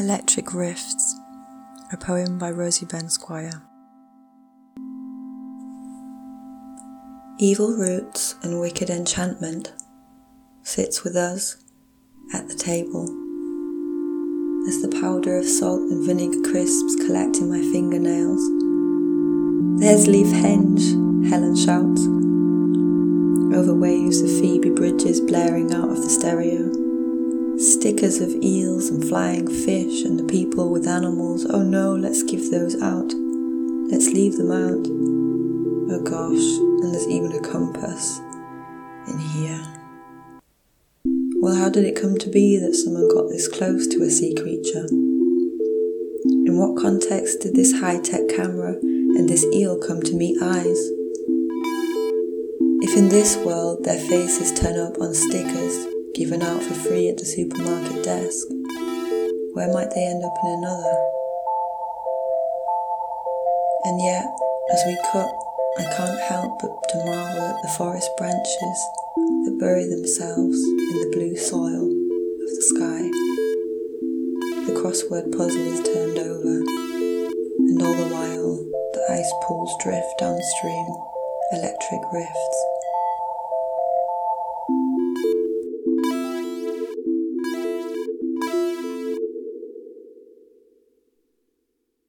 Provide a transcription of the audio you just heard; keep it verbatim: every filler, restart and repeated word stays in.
Electric Rifts, a poem by Rosie Ben Squire. Evil roots and wicked enchantment sits with us at the table, as the powder of salt and vinegar crisps collect in my fingernails. There's Leaf Henge, Helen shouts, over waves of Phoebe bridges blaring out of the stereo. Stickers of eels and flying fish and the people with animals. Oh no, let's give those out. Let's leave them out. Oh gosh, and there's even a compass in here. Well, how did it come to be that someone got this close to a sea creature? In what context did this high-tech camera and this eel come to meet eyes? If in this world their faces turn up on stickers given out for free at the supermarket desk, where might they end up in another? And yet, as we cut, I can't help but to marvel at the forest branches that bury themselves in the blue soil of the sky. The crossword puzzle is turned over, and all the while the ice pools drift downstream, electric rifts.